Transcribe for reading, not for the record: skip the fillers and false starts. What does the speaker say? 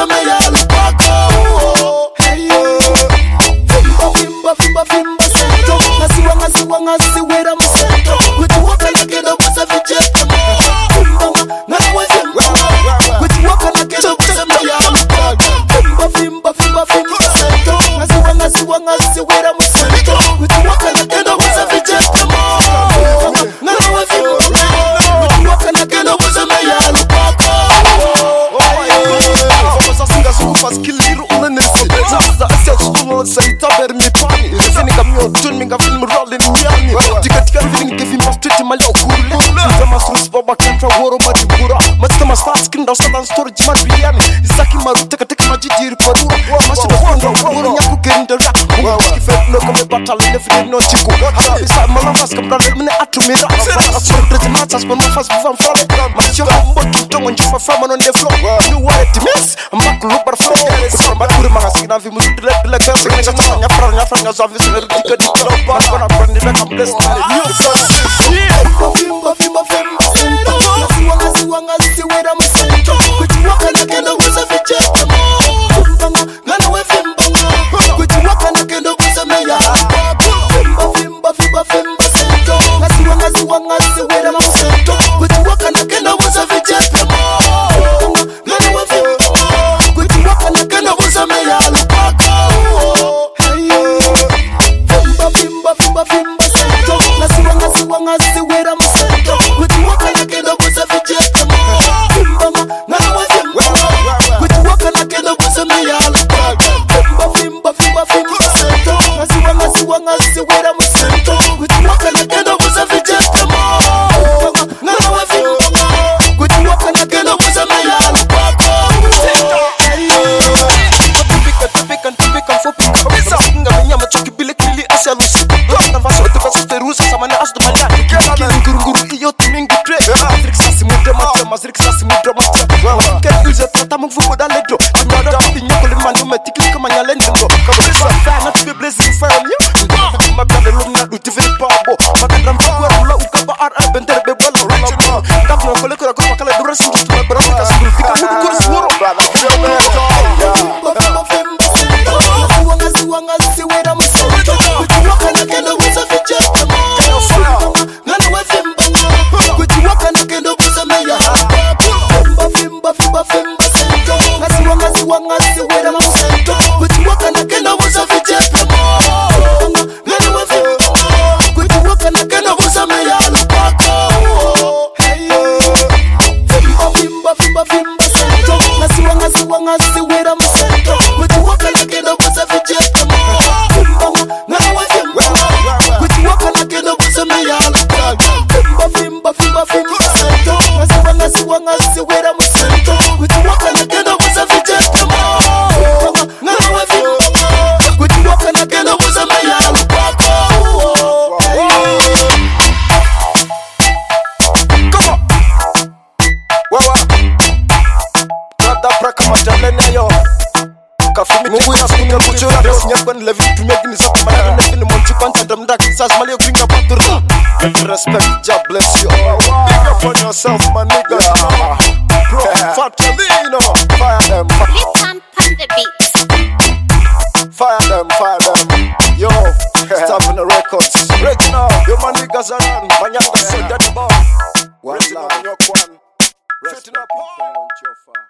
kusemea lupako. Hey Fimba sento. Ngasiwera musento. Kuchiwaka na kendo kusaficheka mo. Ngana wefimba. Kuchiwaka na kendo kusemea lupako. Fimba sento. Ngasiwera musento. Kuchiwaka na kendo kusaficheka mo. Ngana wefimba. Kuchiwaka na kendo kusemea lupako. Skilliru unanesi Zaza asya stumo saita bermi pani Refini kamyo tun minga film rollin miani Tika feeling giving my street mali okule Zama surus baba kentra woro majibura Matita masfat skin daw sadan storage man biyani Isaki maru teka majidiri padura Mashida wanda woro nyaku gerinda rap Ski fet no kame batal nefini no chiku Bisa malafas kamra lemne atumira Surprezi matas man mafas bufam fale Masyo hambo kintongo njifa fama non de flow You want it to miss? I'm back to look for flow Kusamba kuri mangasina vi musu dile gambe Nja tata nyafra nga zavi sineri dika dika Lopa kona brandi like I'm blessed by the new Fimba sento. Ngasiwera musento. Kuchiwaka na kendo kusaficheka mo. Ngana wefimba. Kuchiwaka na kendo kusemea lupako. Fimba sento. Ngasiwera musento. Kuchiwaka na kendo kusaficheka mo. Ngana wefimba. Kuchiwaka na kendo kusemea lupako. Fimba sento. Ngasiwera musento. Kuchiwaka na kendo kusaficheka mo. Ngana wefimba. Kuchiwaka na kendo kusemea lupako. Fimba sento. Ngasiwera musento. Kuchiwaka na kendo kusaficheka mo. Ngana wefimba. Kuchiwaka na kendo kusemea lupako. Typical for pick Bisa Nga minya machoki bile kili asya lusi Lana vaso ete vaso sterusa Samane asdo manya Kili nguru iyo timingi tre Zirikisasi mudre matema Zirikisasi mudre matema Kili ilze tata mungfu kuda ledro Nyada kapi nyoko limani umetikili kama nyalende no Kabisa Fana tibi blazing fire myo Magane lumna duti vini pabo Magandra mpagwa rula ukaba R.I. Bendere bebwela rula Dafi wakole kura kwa makala dura singi Tuma barafika singi Fika mudu kuri swuro Ngasiwera musento. Kuchiwaka na kendo kusaficheka mo. Ngana wefimba. Kuchiwaka na kendo kusemea lupako. Fimba sento. Ngasiwera musento. Kuchiwaka na kendo kusaficheka mo. Ngana wefimba. Kuchiwaka na kendo kusemea lupako. Fimba sento. Ngasiwera musento. Kuchiwaka na kendo kusaficheka mo. Ngana wefimba. Kuchiwaka na kendo kusemea lupako. Fimba sento. Ngasiwera musento. Kuchiwaka na kendo kusaficheka mo. Ngana wefimba. Kuchiwaka na kendo kusemea lupako. Come on Wawa Brada braka majalene yo Kafimi Mungu ya singa kuchora Desi nyakwan levi tumia gini sapa Manaka nefini monchi pancha Damda kisas mali yo gringa patura Respect, God bless you Big up on yourself my niggas Bro, fatally you know Fire them Listen on the beat. Fire them Yo, Stabbing the records Original Yo my niggas are on Manyanga so daddy bomb Original Nyokwan Fitting up